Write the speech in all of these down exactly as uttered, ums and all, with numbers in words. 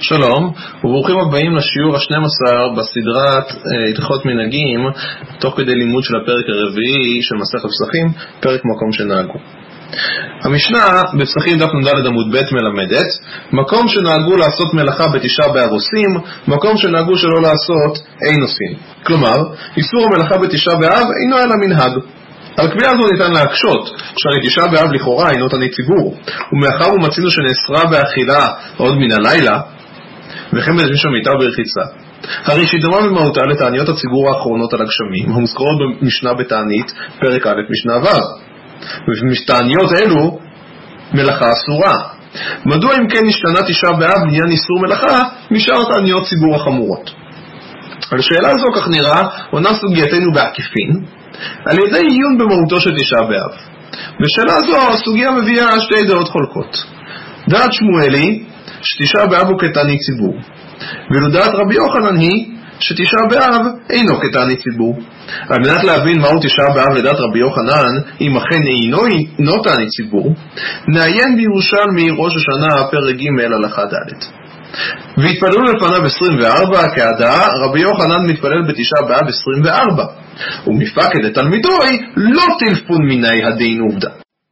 שלום, וברוכים הבאים לשיעור ה-שנים עשר בסדרת הלכות מנהגים, תוך כדי לימוד של הפרק הרביעי של מסכת פסחים, פרק מקום שנהגו. המשנה בפסחים דף נ"ד עמוד ב' מלמדת, מקום שנהגו לעשות מלאכה בתשעה באב עושים, מקום שנהגו שלא לעשות אין עושים. כלומר, איסור המלאכה בתשעה באב אינו אלא מנהג. על קביעה הזו ניתן להקשות, שהרי תשעה באב לכאורה אינו תענית ציבור, ומאחר ומצינו שנאסרה באכילה עוד מן הלילה, וכן בזמן שמיטה ברחיצה. הרי שהיא דומה במהותה לתעניות הציבור האחרונות על הגשמים, המוזכרות במשנה בתענית, פרק א' משנה ו'. ובתעניות אלו מלאכה אסורה. מדוע אם כן השתנה תשעה באב לעניין איסור מלאכה משאר תעניות ציבור החמורות? על שאלה זו, כך נראה, עונה סוגייתנו בעקיפין, על ידי עיון במהותו של תשעה באב. בשאלה זו הסוגיה מביאה שתי דעות חולקות. דעת שמואלי, שתשעה באב הוא כתענית ציבור, ואילו דעת רבי יוחנן היא שתשעה באב אינו כתענית ציבור. על מנת להבין מהו תשעה באב לדעת רבי יוחנן, אם אכן אינו, אינו תענית ציבור, נעיין בירושלמי ראש השנה פרק ג' הלכה ד'. והתפללו לפניו עשרים וארבע כהדעה, רבי יוחנן מתפלל בתשעה באב עשרים וארבע, ומפקד את תלמידוי לא טלפון מיני הדין עובדה.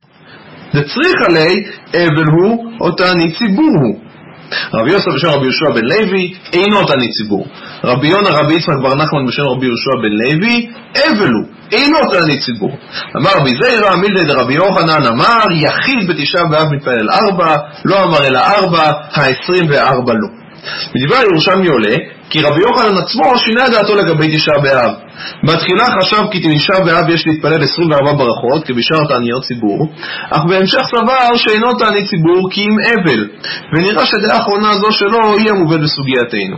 דצריך עלי אבל הוא או תענית ציבור הוא. רבי יוסף בשם רבי יהושע בן לוי אינו תענית ציבור. רבי יונה רבי יצחק בר נחמן בשם רבי יהושע בן לוי אבל הוא אינו תענית ציבור. אמר רבי זיירא מילדי דרבי יוחנן אמר יחיד בתשעה באב מתפלל ארבע, לא אמר אלא ארבע, העשרים וארבע לא. בדברי הירושלמי עולה כי רבי יוחנן עצמו שינה דעתו לגבי תשעה באב. בתחילה חשב כי תשעה באב יש להתפלל עשרים וארבע ברכות כבשאר תעניות ציבור, אך בהמשך סבר שאינו תענית ציבור כי אם אבל, ונראה שדעה האחרונה זו שלו היא המובאת בסוגייתנו.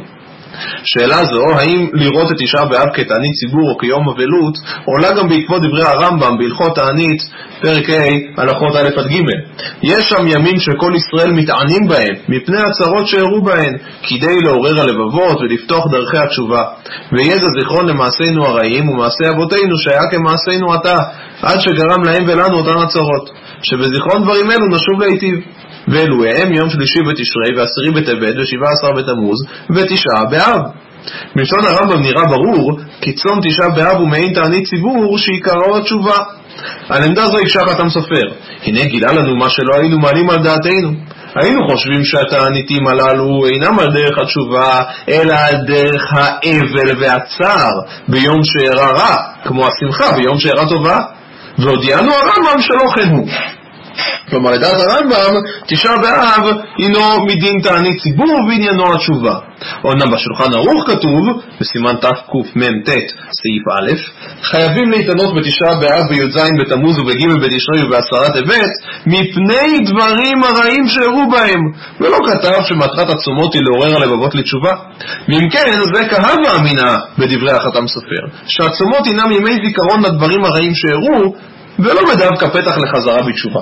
שאלה זו, האם לראות את תשעה באב כתענית ציבור או כיום אבלות, עולה גם בעקבות דברי הרמב"ם בהלכות תענית פרק ה' הלכות א' עד ג'. יש שם ימים שכל ישראל מתענים בהם מפני הצרות שהראו בהן, כדי לעורר הלבבות ולפתוח דרכי התשובה, ויהיה זה זיכרון למעשינו הרעים ומעשי אבותינו שהיה כמעשינו עתה, עד שגרם להם ולנו אותן הצרות, שבזיכרון דברים אלו נשוב להיטיב. ואלו הם יום שלישי בתשרי ועשירי בטבת ושבעה עשר בתמוז ותשעה באב. מלשון הרמב"ם נראה ברור כי צום תשעה באב הוא מעין תענית ציבור שעיקרו התשובה. על עמדה זו הקשה חתם סופר, הנה גילה לנו מה שלא היינו מעלים על דעתנו. היינו חושבים שהתעניתים הללו אינם על דרך התשובה אלא על דרך האבל והצער ביום שאירע רע, כמו השמחה ביום שאירע טובה, והודיענו הרמב"ם שלא כן הוא. כלומר, לדעת הרמב"ם, תשעה באב הינו מדין תענית ציבור ועניינו התשובה. אומנם בשולחן ערוך כתוב, בסימן תקמ"ט סעיף א', חייבים להתענות בתשעה באב בי"ז בתמוז ובג' בתשרי ובעשרה טבת, מפני דברים הרעים שהראו בהם, ולא כתב שמטרת הצומות היא לעורר הלבבות לתשובה. ואם כן, זה קהל מאמינה בדברי החתם סופר, שהצומות הינם ימי זיכרון לדברים הרעים שהראו, ולא בדווקא פתח לחזרה בתשובה.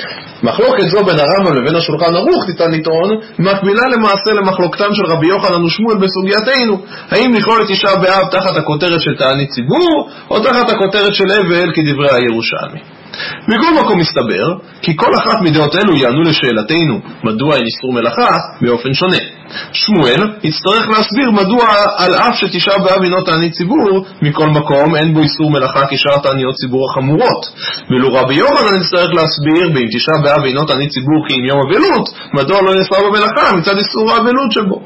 מחלוקת זו בין הרמב"ם לבין השולחן ערוך ניתן לטעון מקבילה למעשה למחלוקתם של רבי יוחנן ושמואל בסוגייתנו, האם לכלול את תשעה באב תחת הכותרת של תענית ציבור או תחת הכותרת של אבל כדברי הירושלמי. מכל מקום מסתבר כי כל אחת מדעות אלו יענו לשאלתנו מדוע אין איסור מלאכה באופן שונה. שמואל יצטרך להסביר מדוע על אף שתשעה באב אינו תענית ציבור, מכל מקום אין בו איסור מלאכה כשאר תעניות ציבור החמורות. ואילו רבי יוחנן יצטרך להסביר באם תשעה באב אינו תענית ציבור כי אם יום אבלות, מדוע לא נאסר במלאכה מצד איסור האבלות שבו.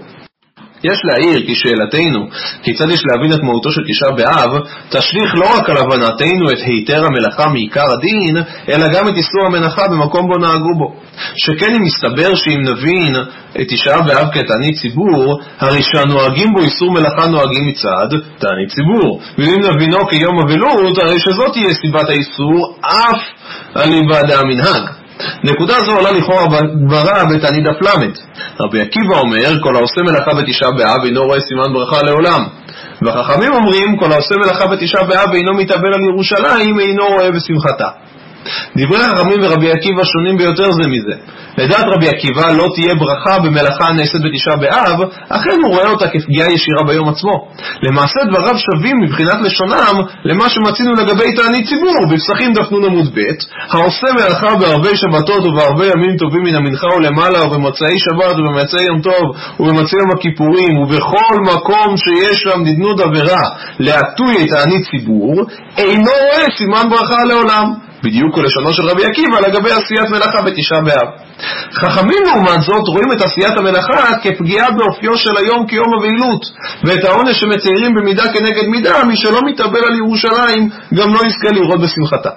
יש להעיר כי שאלתנו כיצד יש להבין את מהותו של תשעה באב תשליך לא רק על הבנתנו את היתר המלאכה מעיקר הדין, אלא גם את איסור המלאכה במקום בו נהגו בו. שכן אם מסתבר שאם נבין את תשעה באב כתענית ציבור, הרי שהנוהגים בו איסור מלאכה נוהגים מצד תענית ציבור, ואם נבינו כיום אבלות, הרי שזאת תהיה סיבת האיסור אף על היבד המנהג. נקודה זו עולה לכאורה בגמרא בתענית דף למד. רבי עקיבא אומר כל העושה מלאכה בתשעה באב אינו רואה סימן ברכה לעולם, והחכמים אומרים כל העושה מלאכה בתשעה באב אינו מתאבל על ירושלים אינו רואה בשמחתה. דברי החכמים ורבי עקיבא שונים ביותר זה מזה. לדעת רבי עקיבא לא תהיה ברכה במלאכה הנעשית בתשעה באב, אכן הוא רואה אותה כפגיעה ישירה ביום עצמו. למעשה דבריו שווים מבחינת לשונם למה שמצינו לגבי תענית ציבור בפסחים דף נ' עמוד ב', העושה מלאכה בהרבה שבתות ובהרבה ימים טובים מן המנחה ולמעלה ובמוצאי שבת ובמצאי יום טוב ובמצאי יום הכיפורים ובכל מקום שיש שם נדנוד עבירה להטוי את תענית ציבור, אינו רואה סימן ברכה לעולם. בדיוק כלשונו של רבי עקיבא לגבי עשיית מלאכה בתשעה באב. חכמים לעומת זאת רואים את עשיית המלאכה כפגיעה באופיו של היום כיום הבהילות, ואת העונש שמציירים במידה כנגד מידה, מי שלא מתאבל על ירושלים גם לא יזכה לראות בשמחתה.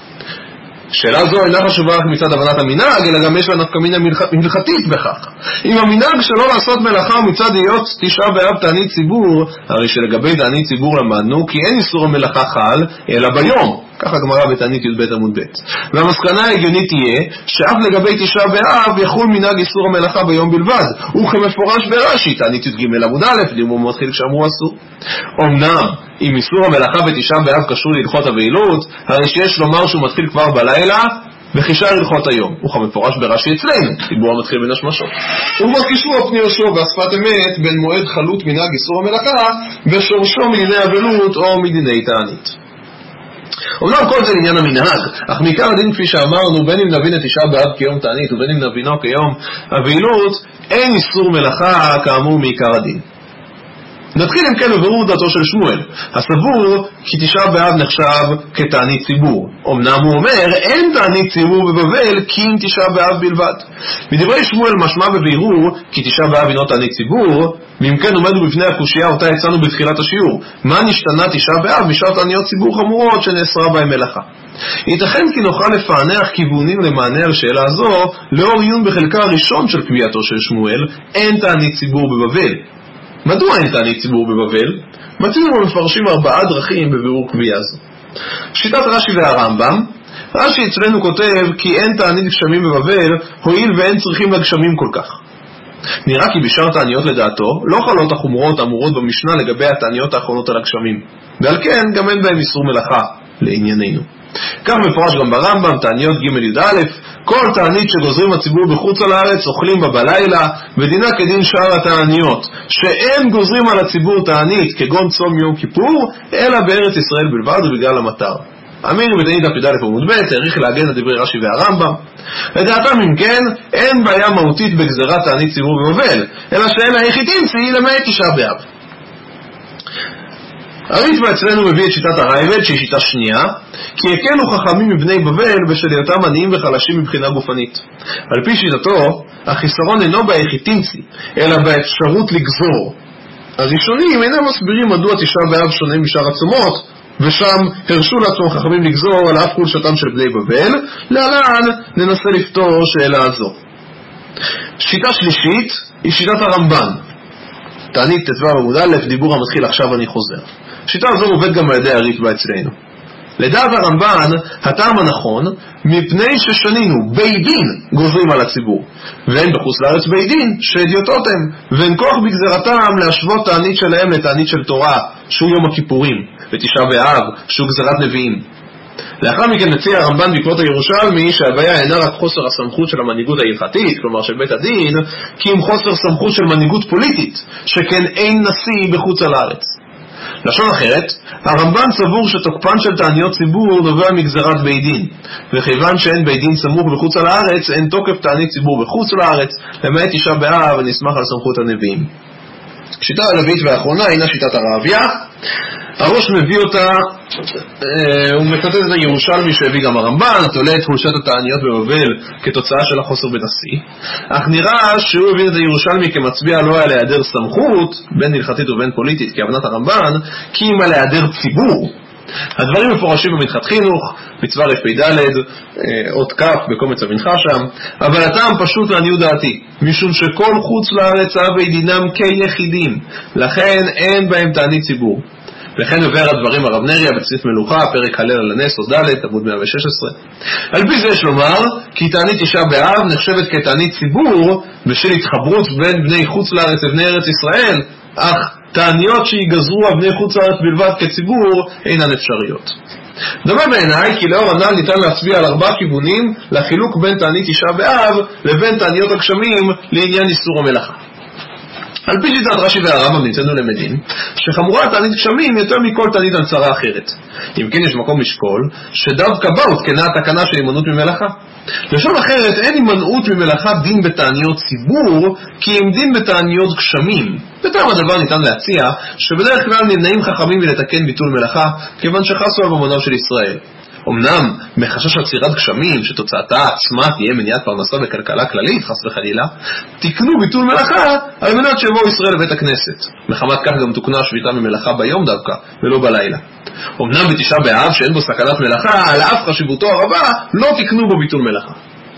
שאלה זו אינה חשובה רק מצד הבנת המנהג, אלא גם יש לה נפקא מינה הלכתית בכך. אם המנהג שלא לעשות מלאכה מצד היות תשעה באב תענית ציבור, הרי שלגבי תענית ציבור למדנו כי אין איסור המלאכה חל אלא ביום, ככה גמרא בתענית י"ב עמוד ב'. והמסקנה ההגיונית תהיה שאף לגבי תשעה באב יחול מנהג איסור המלאכה ביום בלבד, וכמפורש ברש"י תענית י"ג עמוד א', דימו מתחיל כשאמרו אסור. אמנם אם איסור המלאכה בתשעה באב קשור להלכות הבהילות, הרי שיש לומר שהוא מתחיל כבר בלילה וחישאר הלכות היום, וכמפורש ברש"י אצלנו דיבור המתחיל בין השמשות. ומקישו פני יהושע בשפת אמת בין מועד חלות מנהג איסור המלאכה ושורשו מדיני אבלות או מדיני תענית. אומנם כל זה עניין המנהג, אך מעיקר הדין כפי שאמרנו, בין אם נבין את תשעה באב כיום תענית ובין אם נבינו כיום הבהילות, אין איסור מלאכה כאמור מעיקר הדין. נתחיל אם כן בבירור דעתו של שמואל, הסבור כי תשעה באב נחשב כתענית ציבור. אמנם הוא אומר אין תענית ציבור בבבל כי אם תשעה באב בלבד. מדברי שמואל משמע בבירור כי תשעה באב אינו תענית ציבור, ואם כן עומדו בפני הקושיה אותה הצענו בתחילת השיעור, מה נשתנה תשעה באב משאר תעניות ציבור חמורות שנאסרה בהם מלאכה. ייתכן כי נוכל לפענח כיוונים למענה על שאלה זו לאור עיון בחלקה הראשון של קביעתו של שמואל, אין תענית ציבור בבבל. מדוע אין תענית ציבור בבבל? מצינו ומפרשים ארבעה דרכים בבירור קביעה זו. שיטת רש"י והרמב"ם, רש"י אצלנו כותב כי אין תענית גשמים בבבל, הואיל ואין צריכים לגשמים כל כך. נראה כי בשאר תעניות לדעתו לא חלות החומרות האמורות במשנה לגבי התעניות האחרונות על הגשמים, ועל כן גם אין בהם איסור מלאכה לענייננו. כך מפורש גם ברמב"ם, תעניות ג' י"א, כל תענית שגוזרים הציבור בחוץ על הארץ אוכלים בה בלילה, ודינה כדין שאר התעניות שאין גוזרים על הציבור תענית כגון צום יום כיפור אלא בארץ ישראל בלבד ובגלל המטר. אמיר בתענית דף י"א עמוד ב' העריך להגן על דברי רש"י והרמב"ם. לדעתם אם כן אין בעיה מהותית בגזרת תענית ציבור בבבל, אלא שאין היחידים צאי למעט תשעה באב. הריטב"א אצלנו מביא את שיטת הרייבד שהיא שיטה שנייה, כי הקלו חכמים מבני בבל בשל היותם עניים וחלשים מבחינה גופנית. על פי שיטתו החיסרון אינו בהיחיתינצי אלא באפשרות לגזור. הראשונים אינם מסבירים מדוע תשעה באב שונה משאר הצומות, ושם הרשו לעצמם חכמים לגזור על אף חולשתם של בני בבל. להלן ננסה לפתור שאלה זו. שיטה שלישית היא שיטת הרמב"ן, תענית ט"ו עמוד א', דיבור המתחיל עכשיו אני חוזר. השיטה הזו מובאת גם על ידי הריטב"א אצלנו. לדעת הרמב"ן הטעם הנכון מפני ששנינו בית דין גוזרים על הציבור, ואין בחוץ לארץ בית דין שהדיוטות הם, ואין כוח בגזרתם להשוות תענית שלהם לתענית של תורה שהוא יום הכיפורים, ותשעה באב שהוא גזרת נביאים. לאחר מכן מציע הרמב"ן בעקבות הירושלמי שהבעיה אינה רק חוסר הסמכות של המנהיגות ההלכתית, כלומר של בית הדין, כי אם חוסר סמכות של מנהיגות פוליטית, שכן אין נשיא בחוץ על הארץ. לשון אחרת, הרמב"ן סבור שתוקפן של תעניות ציבור נובע מגזרת בית דין, וכיוון שאין בית דין סמוך בחוץ על הארץ, אין תוקף תענית ציבור בחוץ על הארץ, למעט תשעה באב ונסמך על סמכות הנביאים. שיטה הרביעית והאחרונה הינה שיטת הרעביה. הראש מביא אותה, אה, הוא מצטט את הירושלמי שהביא גם הרמב"ן, התולה את חולשת התעניות בבבל כתוצאה של החוסר בנשיא, אך נראה שהוא הביא את הירושלמי כמצביע לא על היעדר סמכות בין הלכתית ובין פוליטית כהבנת הרמב"ן, כי אם על היעדר ציבור. הדברים מפורשים במנחת חינוך, מצווה רפ"ד, עוד כף בקומץ המנחה שם, אבל הטעם פשוט לעניות דעתי, משום שכל חוץ לארץ אבי דינם כיחידים, לכן אין בהם תענית ציבור. וכן מבאר הדברים הרב נריה בצריף מלוכה, פרק הלל על הנס, או ד' עמוד מאה ושש עשרה. על פי זה יש לומר, כי תענית תשעה באב נחשבת כתענית ציבור, בשל התחברות בין בני חוץ לארץ ובני ארץ ישראל, אך תעניות שיגזרו על בני חוץ לארץ בלבד כציבור אינן אפשריות. דומה בעיניי כי לאור הנ"ל ניתן להצביע על ארבעה כיוונים לחילוק בין תענית תשעה באב לבין תעניות הגשמים לעניין איסור המלאכה. על פי שיטת רש"י והרמב"ם נמצאנו למדים שחמורה תענית גשמים יותר מכל תענית הנצרה אחרת. אם כן יש מקום לשקול שדווקא בה הותקנה התקנה של הימנעות ממלאכה. לשון אחרת, אין הימנעות ממלאכה דין בתעניות ציבור כי אם דין בתעניות גשמים. בטעם הדבר ניתן להציע שבדרך כלל נמנעים חכמים מלתקן ביטול מלאכה כיוון שחסו על ממונם של ישראל. אמנם מחשש עצירת גשמים שתוצאתה עצמה תהיה מניעת פרנסה וכלכלה כללית חס וחלילה, תקנו ביטול מלאכה על מנת שיבואו ישראל לבית הכנסת. מחמת כך גם תוקנה השביתה ממלאכה ביום דווקא ולא בלילה. אמנם בתשעה באב שאין בו סכנת מלאכה, על אף חשיבותו הרבה לא תקנו בו ביטול מלאכה.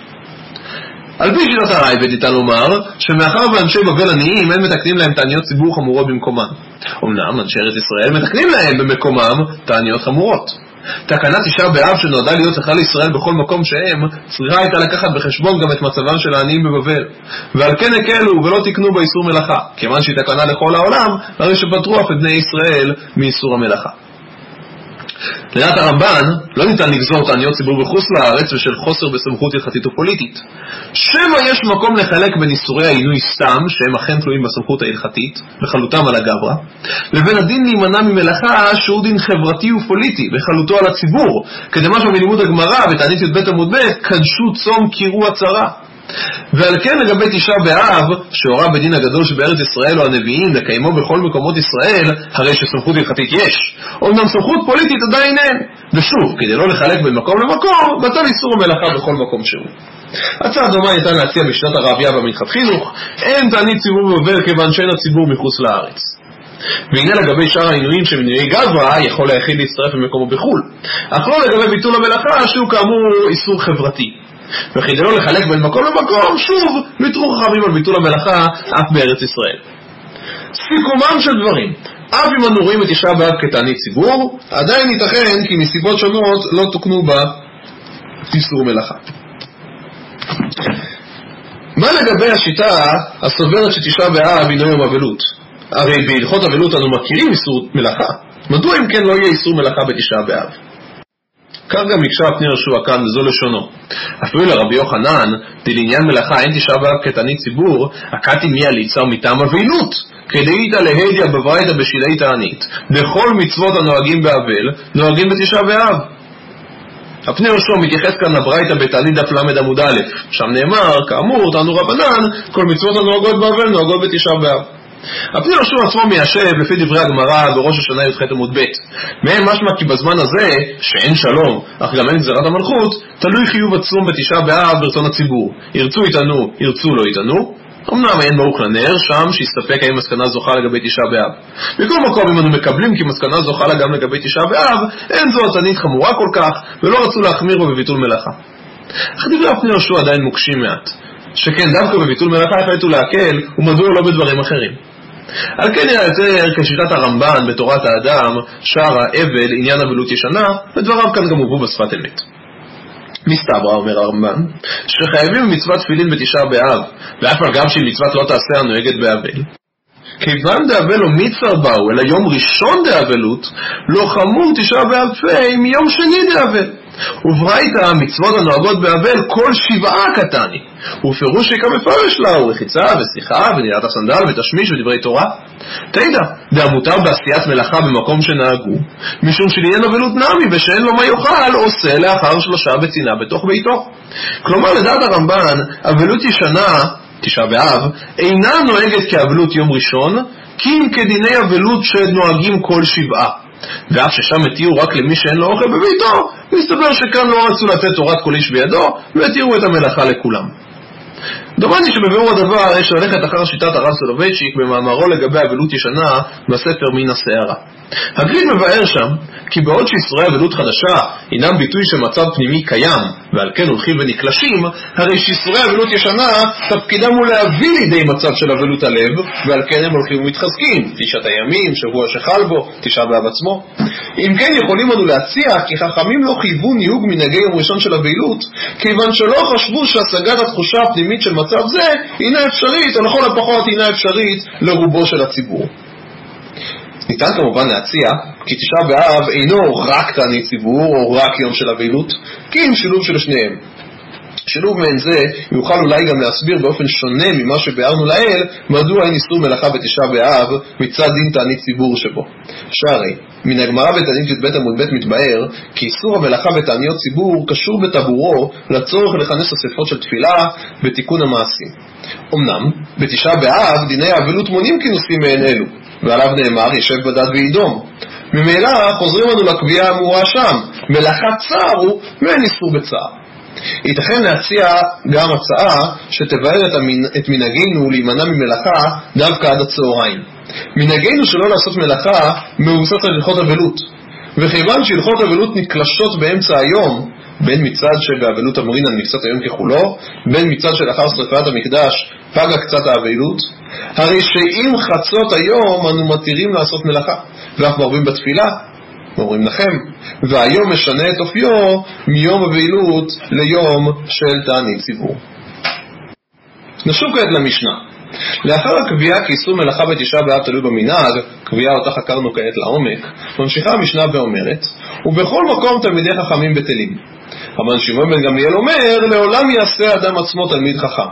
על פי שיטת הרייבד ניתן לומר שמאחר ואנשי בבל עניים אין מתקנים להם תעניות ציבור חמורות במקומן. אמנם אנשי ארץ ישראל מתקנים להם במקומם תעניות חמורות. תקנת תשעה באב שנועדה להיות זכר לישראל בכל מקום שהם, צריכה הייתה לקחת בחשבון גם את מצבם של העניים בבבל, ועל כן הקלו ולא תקנו באיסור מלאכה, כיוון שהיא תקנה לכל העולם, הרי שפטרו אף את בני ישראל מאיסור המלאכה. לדעת הרמב"ן לא ניתן לגזור תעניות ציבור בחוץ לארץ בשל חוסר בסמכות הלכתית ופוליטית. שמא יש מקום לחלק בין איסורי העינוי סתם, שהם אכן תלויים בסמכות ההלכתית וחלותם על הגברה, לבין הדין להימנע ממלאכה שהוא דין חברתי ופוליטי וחלותו על הציבור, כדמשמע מלימוד הגמרא בתענית י"ב עמוד ב' קדשו צום קירו הצרה. ועל כן לגבי תשעה באב שהורה בדין הגדול שבארץ ישראל או הנביאים לקיימו בכל מקומות ישראל, הרי שסמכות הלכתית יש, אומנם סמכות פוליטית עדיין אין. ושוב, כדי לא לחלק בין מקום למקום, בטל איסור המלאכה בכל מקום שהוא. הצעה דומה ניתן להציע בשנת הרבייה במנחת חינוך, אין תענית ציבור בבבל כיוון שאין הציבור מחוץ לארץ. והנה לגבי שאר העינויים שמינויי גברא יכול היחיד להצטרף במקומו בחול, אך לא לגבי ביטול המלאכה שהוא כאמור איסור חברתי. וכדי לא לחלק בין מקום למקום, שוב ויתרו חכמים על ביטול המלאכה אף בארץ ישראל. סיכומם של דברים, אף אם אנו רואים את תשעה באב כתענית ציבור, עדיין ייתכן כי מסיבות שונות לא תוקנו בה איסור מלאכה. מה לגבי השיטה הסוברת שתשעה באב אינו יום אבלות? הרי בהלכות אבלות אנו מכירים איסור מלאכה. מדוע אם כן לא יהיה איסור מלאכה בתשעה באב? כך גם מקשה פני יהושע כאן וזו לשונו. אפילו לרבי יוחנן, דלעניין מלאכה אין תשעה באב כתענית ציבור, הקטי מי הליצה מטעם אבילות, כדאיתא להדיא בברייתא בשלהי תענית, בכל מצוות הנוהגים באבל, נוהגים בתשעה באב. הפני יהושע מתייחס כאן לברייתא בתענית דף למד עמוד א', שם נאמר, כאמור, תענו רבנן, כל מצוות הנוהגות באבל נוהגות בתשעה באב. הפני יהושע עצמו מיישב לפי דברי הגמרא בראש השנה י"ח עמוד ב', מהם משמע כי בזמן הזה שאין שלום אך גם אין גזירת המלכות, תלוי חיוב הצום בתשעה באב ברצון הציבור, ירצו יתענו, ירצו לא יתענו. אמנם אין ברוך לנר שם שיסתפק האם מסקנה זוכה לגבי תשעה באב. בכל מקום אם אנו מקבלים כי מסקנה זוכה לה גם לגבי תשעה באב, אין זו תענית חמורה כל כך ולא רצו להחמיר בה בביטול מלאכה. אך דברי הפני יהושע עדיין מוקשים מעט, שכן דווקא בביטול מלאכה החליטו להקל ומדוע לא בדברים אחרים. על כן היה יותר כשיטת הרמב"ן בתורת האדם שער האבל עניין אבלות ישנה, ודבריו כאן גם הובאו בשפת אמת. מסתברא, אומר הרמב"ן, שחייבים מצוות תפילין בתשעה באב, ואף על גב שהיא מצוות לא תעשה הנוהגת באבל. כיוון דאבל לא מצר באו, אלא יום ראשון דאבלות, לא חמור תשעה באב פי מיום שני דאבל. וברייתא המצוות הנוהגות באבל כל שבעה קטני, ופירוש כמפרש לה הוא רחיצה ושיחה ונעילת הסנדל ותשמיש ודברי תורה. תדע, דאמותר בעשיית מלאכה במקום שנהגו, משום שלעניין אבלות נמי ושאין לו מה יאכל עושה לאחר שלושה בצינה בתוך ביתו. כלומר לדעת הרמב"ן, אבלות ישנה, תשעה באב, אינה נוהגת כאבלות יום ראשון, כי אם כדיני אבלות שנוהגים כל שבעה. ואף ששם התירו רק למי שאין לו אוכל בביתו, מסתבר שכאן לא רצו לתת תורת כל איש בידו, והתירו את המלאכה לכולם. דומני שבבירור הדבר יש ללכת אחר שיטת הרב סולובייצ'יק במאמרו לגבי אבלות ישנה בספר מן השערה. הגריד מבאר שם כי בעוד שישראל אבלות חדשה אינם ביטוי שמצב פנימי קיים ועל כן הולכים ונקלשים, הרי שישראל אבלות ישנה תפקידם הוא להביא לידי מצב של אבלות הלב, ועל כן הם הולכים ומתחזקים תשעת הימים, שבוע שחל בו, תשעה באב עצמו. אם כן יכולים אנו להציע כי חכמים לא חייבו ניהוג מנהגי יום ראשון של אבלות, כיוון שלא חשבו שהשגת התחושה הפנימית של מצב זה אינה אפשרית, או לכל הפחות אינה אפשרית לרובו של הציבור. ניתן כמובן להציע כי תשעה באב אינו רק תענית ציבור או רק יום של אבלות, כי אם שילוב של שניהם. שילוב מעין זה יוכל אולי גם להסביר באופן שונה ממה שביארנו לעיל מדוע אין איסור מלאכה בתשעה באב מצד דין תענית ציבור שבו. שהרי מן הגמרא בתענית י"ב עמוד ב' מתבאר כי איסור המלאכה בתעניות ציבור קשור בטבורו לצורך לכנס אספות של תפילה בתיקון המעשים. אמנם בתשעה באב דיני האבלות מונים כינוסים מעין אלו, ועליו נאמר ישב בדד וידום. ממילא חוזרים לנו לקביעה האמורה שם, מלאכת צער הוא ואין איסור בצער. ייתכן להציע גם הצעה שתבאר את, המנ... את מנהגנו להימנע ממלאכה דווקא עד הצהריים. מנהגנו שלא לעשות מלאכה מבוסס על הלכות אבלות, וכיוון שהלכות אבלות נקלשות באמצע היום, בין מצד שבאבלות אמרין על מקצת היום ככולו, בין מצד שלאחר שרפת המקדש פגה קצת האבלות, הרי שאם חצות היום אנו מתירים לעשות מלאכה, ואף מרבים בתפילה אומרים לכם, והיום משנה את אופיו מיום אבלות ליום של תענית ציבור. נשוב כעת למשנה. לאחר הקביעה כי איסור מלאכה בתשעה באב תלוי במנהג, קביעה אותה חקרנו כעת לעומק, ממשיכה המשנה ואומרת, ובכל מקום תלמידי חכמים בטלים. רבן שמעון בן גמליאל אומר, לעולם יעשה אדם עצמו תלמיד חכם.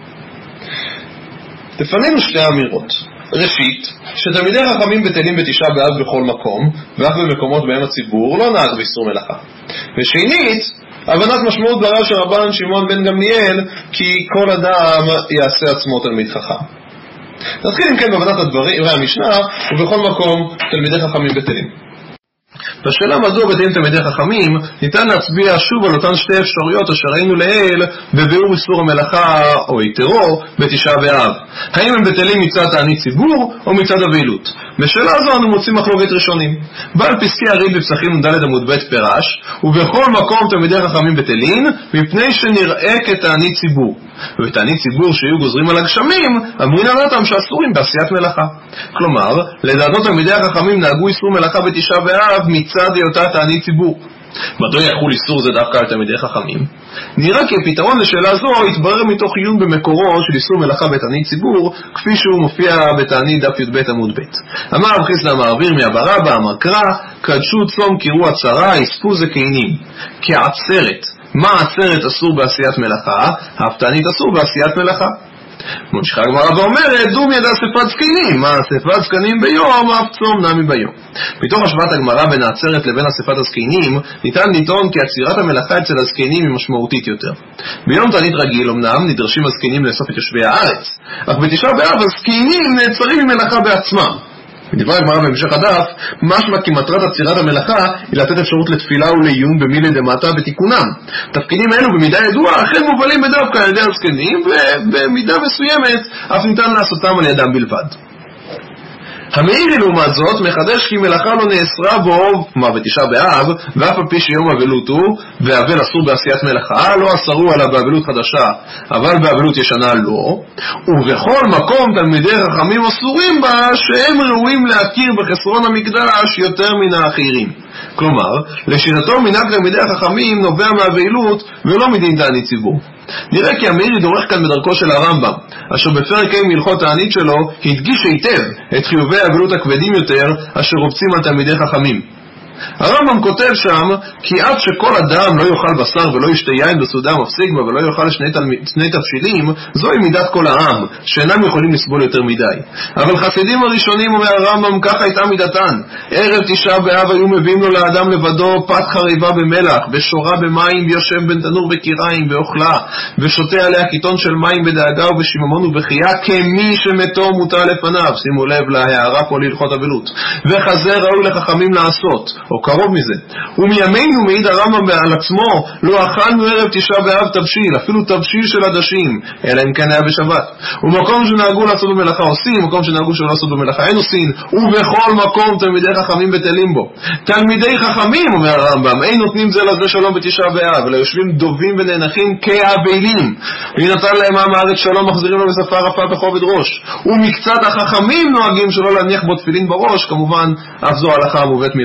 לפנינו שתי אמירות. ראשית, שתלמידי חכמים בטלים בתשעה באב בכל מקום, ואף במקומות בהם הציבור לא נהג באיסור מלאכה. ושנית, הבנת משמעות דבריו של רבן שמעון בן גמליאל, כי כל אדם יעשה עצמו תלמיד חכם. נתחיל אם כן בהבנת הדברים והמשנה, ובכל מקום תלמידי חכמים בטלים. בשאלה מדוע בטלים תלמידי חכמים, ניתן להצביע שוב על אותן שתי אפשרויות אשר ראינו לעיל בביאור איסור המלאכה או היתרו בתשעה באב. האם הם בטלים מצד תענית ציבור או מצד אבלות? בשאלה זו אנו מוצאים מחלוקת ראשונים. בעל פסקי הרי"ד בפסחים נ"ד עמוד ב' פירש, ובכל מקום תלמידי חכמים בטלים מפני שנראה כתענית ציבור. ובתענית ציבור שיהיו גוזרים על הגשמים, אמרין על אותם שאסורים בעשיית מלאכה. כלומר, לדעתו תלמידי החכמים נהגו איסור מלאכה בתשעה באב מצד היותה תענית ציבור. מדוע יחול איסור זה דווקא על תלמידי חכמים? נראה כי הפתרון לשאלה זו התברר מתוך עיון במקורו של איסור מלאכה בתענית ציבור, כפי שהוא מופיע בתענית דף י"ב עמוד ב'. אמר רב חיסדא מעביר מאבא רבא אמר קרא, קדשו צום קירו עצרה, יספו זקנים. כעצרת. מה עצרת אסור בעשיית מלאכה? אף תענית אסור בעשיית מלאכה. ממשיכה הגמרא ואומרת, דום ידע אספת זקנים, מה אספת זקנים ביום, אף צום נמי ביום. מתוך השוואת הגמרא בין העצרת לבין אספת הזקנים, ניתן לטעון כי עצירת המלאכה אצל הזקנים היא משמעותית יותר. ביום תענית רגיל אמנם נדרשים הזקנים לאסוף את יושבי הארץ, אך בתשעה באב הזקנים נעצרים ממלאכה בעצמם. בדברי הגמרא בהמשך הדף, משמע כי מטרת עצירת המלאכה היא לתת אפשרות לתפילה ולעיון במילי דמטה בתיקונם. תפקידים אלו במידה ידועה אכן מובלים בדווקא על ידי הזקנים, ובמידה מסוימת אף ניתן לעשותם על ידם בלבד. המאירי לעומת זאת מחדש כי מלאכה לא נאסרה בו, מה בתשעה באב, ואף על פי שיום אבלות הוא, ואבל אסור בעשיית מלאכה, לא אסרו עליו באבלות חדשה, אבל באבלות ישנה לא, ובכל מקום תלמידי חכמים אסורים בה, שהם ראויים להכיר בחסרון המקדש יותר מן האחרים. כלומר, לשיטתו מנהג תלמידי החכמים נובע מהבהילות ולא מדין תענית ציבור. נראה כי המאירי דורך כאן בדרכו של הרמב"ם, אשר בפרק ה' מהלכות תענית שלו הדגיש היטב את חיובי האבלות הכבדים יותר אשר רובצים על תלמידי חכמים. הרמב"ם כותב שם כי עד שכל אדם לא יאכל בשר ולא ישתה יין בסעודה מפסיק בה ולא יאכל שני, שני תבשילים, זוהי מידת כל העם שאינם יכולים לסבול יותר מדי. אבל חסידים הראשונים, אומר הרמב"ם, כך הייתה מידתן. ערב תשעה באב היו מביאים לו לאדם לבדו פת חריבה במלח ושורה במים ויושב בין תנור וקיריים ואוכלה ושותה עליה קיטון של מים בדאגה ובשיממון ובחייה כמי שמתו מוטל לפניו. שימו לב להערה פה להלכות אבלות. וכזה ראוי לחכמים לעשות, או קרוב מזה. ומימינו מעיד הרמב"ם על עצמו, לא אכלנו ערב תשעה באב תבשיל, אפילו תבשיל של עדשים, אלא אם כן היה בשבת. ומקום שנהגו לעשות במלאכה עושים, מקום שנהגו שלא לעשות במלאכה אין עושים, ובכל מקום תלמידי חכמים בטלים בו. תלמידי חכמים, אומר הרמב"ם, אין נותנים זה לזה שלום בתשעה באב, אלא יושבים דובים ונאנחים כאבלים. והיא נתן להם עם הארץ שלום, מחזירים לו בשפה רפה בכובד ראש. ומקצת החכמים נוהגים שלא להניח בו תפילין בראש, כמובן אף זו ההלכה המובאת מהלכות אבלות.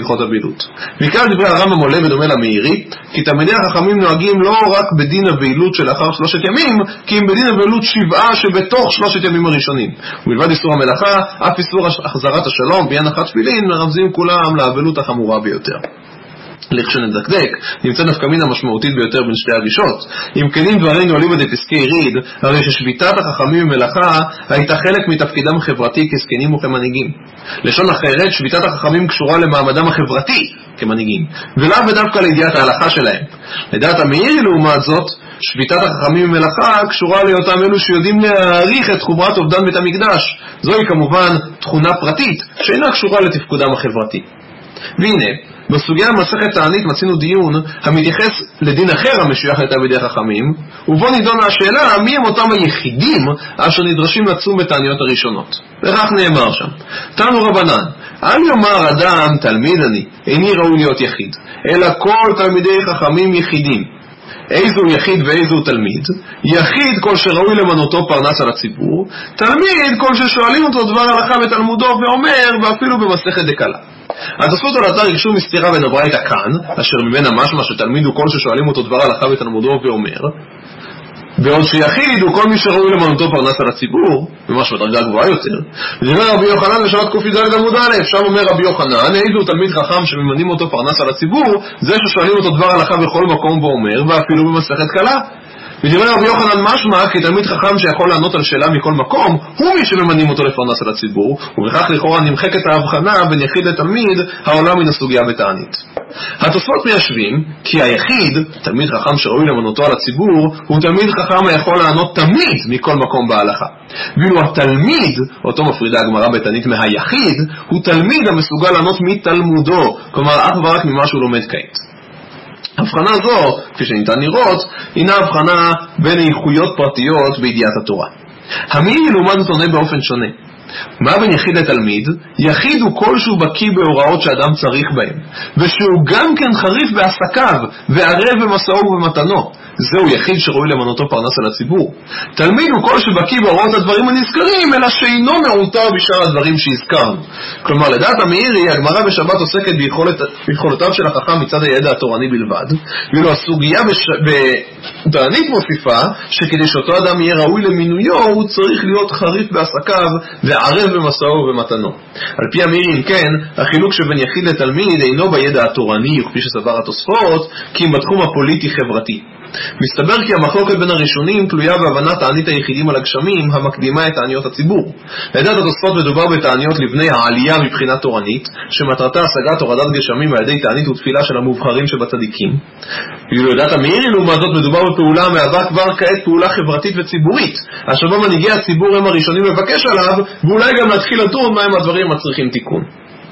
הבהילות. מכאן דברי הרמב"ם עולה ודומה למאירי, כי תלמידי החכמים נוהגים לא רק בדין הבהילות שלאחר שלושת ימים, כי אם בדין הבהילות שבעה שבתוך שלושת ימים הראשונים. ומלבד איסור המלאכה, אף איסור החזרת השלום ואי הנחת תפילין מרמזים כולם להבהילות החמורה ביותר. לכשנדקדק, נמצא נפקא מינה משמעותית ביותר בין שתי הגישות. אם כנים דברינו עליבא דפסקי ריד, הרי ששביתת החכמים במלאכה הייתה חלק מתפקידם החברתי כזקנים וכמנהיגים. לשון אחרת, שביתת החכמים קשורה למעמדם החברתי כמנהיגים, ולאו ודווקא לידיעת ההלכה שלהם. לדעת המאירי לעומת זאת, שביתת החכמים במלאכה קשורה לאותם אלו שיודעים להעריך את חומרת אובדן בית המקדש. זוהי כמובן תכונה פרטית שאינה קשורה לתפקודם החברתי. והנה, בסוגיה המסכת תענית מצינו דיון המתייחס לדין אחר המשוייך לתלמידי חכמים, ובו נידונה השאלה מי הם אותם היחידים אשר נדרשים לצום בתעניות הראשונות. וכך נאמר שם: תנו רבנן, אל יאמר אדם תלמיד אני, איני ראוי להיות יחיד, אלא כל תלמידי חכמים יחידים. איזו יחיד ואיזו תלמיד? יחיד כל שראוי למנותו פרנס על הציבור, תלמיד כל ששואלים אותו דבר הלכה בתלמודו ואומר, ואפילו במסכת דקלה. התוספות על אתר יקשו מסתירה בין הברייתא כאן, אשר ממנה משמע שתלמיד הוא כל ששואלים אותו דבר הלכה בתלמודו ואומר, בעוד שיחיד הוא כל מי שראוי למנותו פרנס על הציבור, ממש בדרגה גבוהה יותר. ודבר רבי יוחנן בשבת ק"ד עמוד א', שם אומר רבי יוחנן, איזו תלמיד חכם שממנים אותו פרנס על הציבור, זה ששואלים אותו דבר הלכה בכל מקום ואומר, ואפילו במסכת קלה. ודברי רבי יוחנן משמע כי תלמיד חכם שיכול לענות על שאלה מכל מקום הוא מי שממנים אותו לפרנס על הציבור, ובכך לכאורה נמחקת ההבחנה בין יחיד לתלמיד העולה מן הסוגיה בתענית. התוספות מיישבים כי היחיד, תלמיד חכם שראוי למנותו על הציבור, הוא תלמיד חכם היכול לענות תמיד מכל מקום בהלכה. ואילו התלמיד, אותו מפרידה הגמרא בתענית מהיחיד, הוא תלמיד המסוגל לענות מתלמודו, כלומר אך ורק ממה שהוא לומד כעת. הבחנה זו, כפי שניתן לראות, הינה הבחנה בין איכויות פרטיות בידיעת התורה. המאירי לעומת זאת עונה באופן שונה. מה בין יחיד לתלמיד? יחיד הוא כל שהוא בקיא בהוראות שאדם צריך בהם, ושהוא גם כן חריף בעסקיו וערב במסעו ובמתנו. זהו יחיד שראוי למנותו פרנס על הציבור. תלמיד הוא כל שבקיא בהוראות הדברים הנזכרים, אלא שאינו מעוטר בשאר הדברים שהזכרנו. כלומר, לדעת המאירי, הגמרא בשבת עוסקת ביכולת, ביכולותיו של החכם מצד הידע התורני בלבד, ואילו הסוגיה בש... בתענית מוסיפה שכדי שאותו אדם יהיה ראוי למינויו, הוא צריך להיות חריף בעסקיו וערב במסעו ובמתנו. על פי המאירי, אם כן, החילוק שבין יחיד לתלמיד אינו בידע התורני, וכפי שסבר התוספות, כי אם בתחום הפוליטי-חברתי. מסתבר כי המחלוקת בין הראשונים תלויה בהבנת תענית היחידים על הגשמים המקדימה את תעניות הציבור. לדעת התוספות מדובר בתעניות לבני העלייה מבחינה תורנית, שמטרתה השגת הורדת גשמים על ידי תענית ותפילה של המובחרים שבצדיקים. ואילו לדעת המאירי לעומת זאת מדובר בפעולה המהווה כבר כעת פעולה חברתית וציבורית, אשר בה מנהיגי הציבור הם הראשונים לבקש עליו, ואולי גם להתחיל לדון מהם הדברים המצריכים תיקון.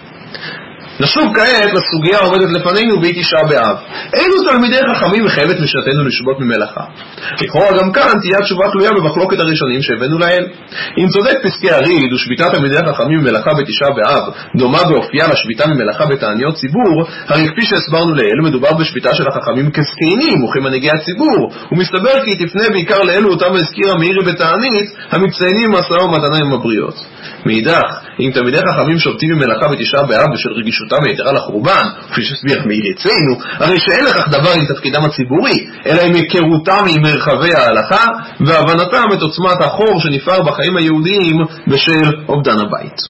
נשוב כעת לסוגיה העומדת לפנינו והיא תשעה באב. אילו תלמידי חכמים מחייבת משנתנו לשבות ממלאכה? לכאורה גם כאן תהיה התשובה תלויה במחלוקת הראשונים שהבאנו לאל. אם צודק פסקי הריד ושביתת תלמידי חכמים ממלאכה בתשעה באב דומה באופייה לשביתה ממלאכה בתעניות ציבור, הרי כפי שהסברנו לאל מדובר בשביתה של החכמים כזקנים וכמנהיגי הציבור, ומסתבר כי היא תפנה בעיקר לאלו אותם הזכיר המאירי בתענית המציינים משא ומתן עם הבריות. מאידך, אם תלמידי חכמים שובתים ממלאכה בתשעה באב בשל רגישותם היתרה לחורבן, כפי שהסביר מאירי אצלנו, הרי שאין לכך דבר עם תפקידם הציבורי, אלא עם היכרותם עם מרחבי ההלכה והבנתם את עוצמת החור שנפער בחיים היהודיים בשל אובדן הבית.